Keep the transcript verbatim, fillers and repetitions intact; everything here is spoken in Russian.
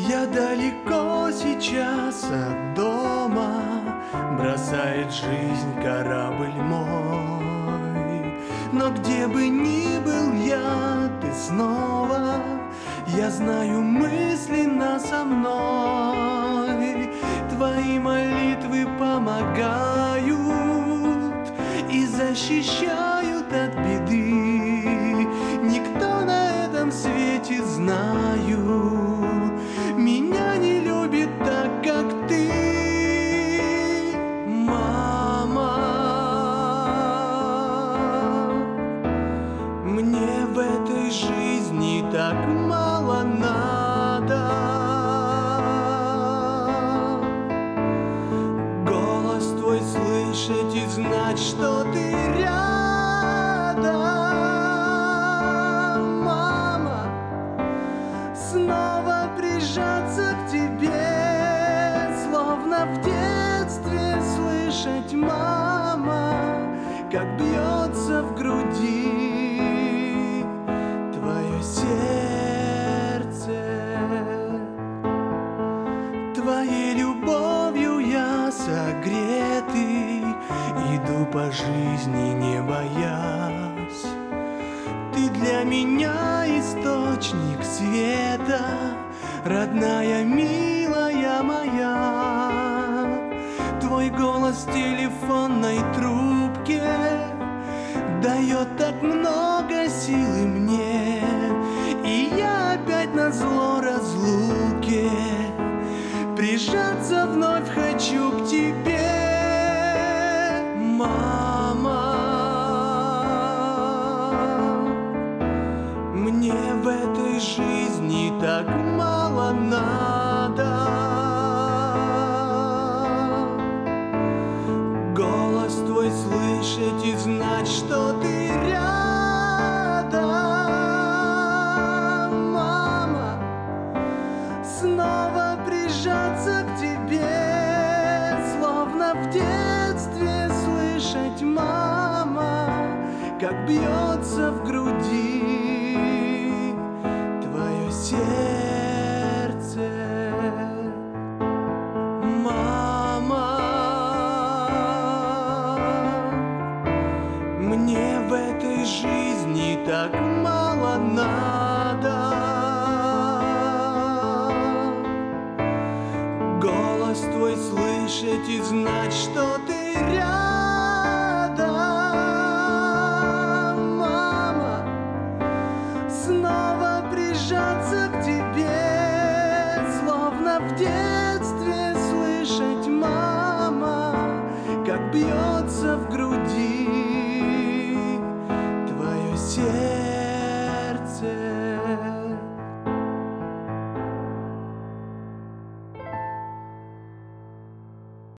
Я далеко сейчас от дома, бросает жизнь корабль мой. Но где бы ни был я, ты снова, я знаю, мысленно со мной. Твои молитвы помогают и защищают от беды. Никто на этом свете, знаю, меня не любит так, как ты, мама. Мне в этой жизни так мало надо. Голос твой слышать и знать, что ты рядом, мама. Снова прижаться к тебе, словно в детстве слышать, мама, как бьется в груди твое сердце. Твоей любовью я согретый, иду по жизни, не боясь. Ты для меня источник света, родная, милая моя. Твой голос в телефонной трубке дает так много силы мне, и я опять назло разлуке прижаться вновь хочу к тебе, мама. Мне в этой жизни так мало надо. Голос твой слышать и знать, что ты рядом, мама. Снова прижаться к тебе, словно в детстве слышать, мама, как бьется в груди твое сердце, мама. Мне в этой жизни так мало надо. Голос твой слышать и знать, что ты рядом, мама. Снова прижаться к тебе, словно в детстве слышать, мама, как бьется